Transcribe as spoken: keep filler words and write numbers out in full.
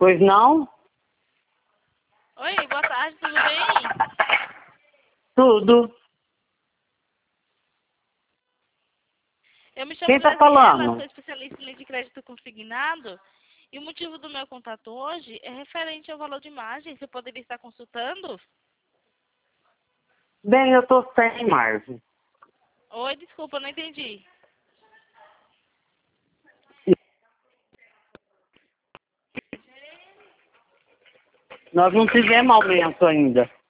Pois não? Oi, boa tarde, tudo bem? Tudo. Eu me chamo Quem tá Graziela, falando? sou especialista em lei de crédito consignado. E o motivo do meu contato hoje é referente ao valor de margem. Você poderia estar consultando? Bem, eu tô sem, Marvin. Oi, desculpa, não entendi. Nós não tivemos aumento ainda.